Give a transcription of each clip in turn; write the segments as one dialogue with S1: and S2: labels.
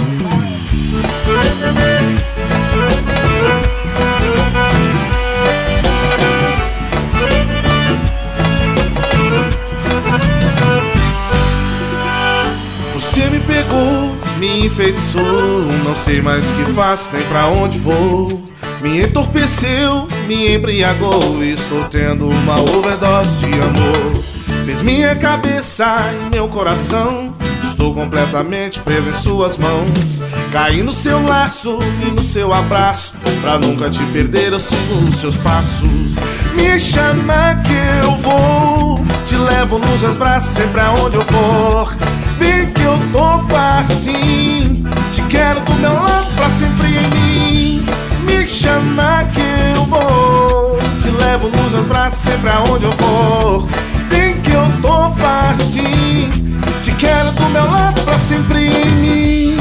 S1: Você me pegou, me enfeitiçou, não sei mais o que faço nem pra onde vou. Me entorpeceu, me embriagou, estou tendo uma overdose de amor. Fez minha cabeça e meu coração, estou completamente preso em suas mãos. Caí no seu laço e no seu abraço, pra nunca te perder eu sigo os seus passos. Me chama que eu vou, te levo nos meus braços sempre aonde eu for. Vem que eu tô facinho, te quero do meu lado pra sempre em mim. Me chama que eu vou, te levo nos meus braços sempre aonde eu for. Vem que eu tô facinho, te quero do meu lado pra sempre em mim.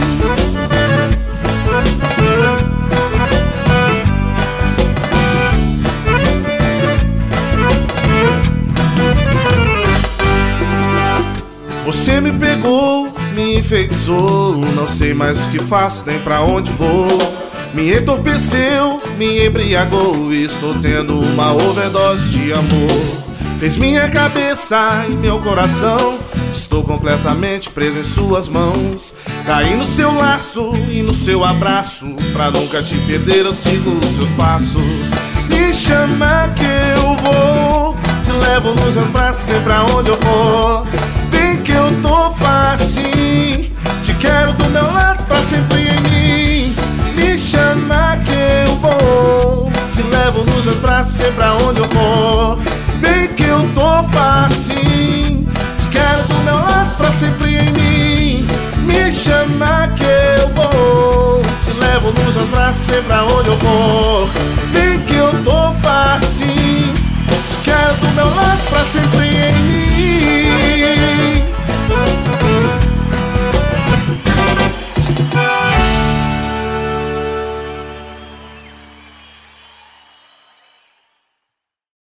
S1: Você me pegou, me enfeitiçou, não sei mais o que faço nem pra onde vou. Me entorpeceu, me embriagou, estou tendo uma overdose de amor. Fez minha cabeça e meu coração, estou completamente preso em suas mãos. Caí no seu laço e no seu abraço, pra nunca te perder eu sigo os seus passos. Me chama que eu vou, te levo nos meus braços sempre aonde eu for. Vem que eu tô facinho, te quero do meu lado pra sempre em mim. Me chama que eu vou, te levo nos meus braços sempre aonde eu for. Vem que eu tô facinho, te quero do meu lado pra sempre em mim. Me chama que eu vou, te levo nos meus braços sempre aonde eu for. Vem que eu tô facinho, te quero do meu lado pra sempre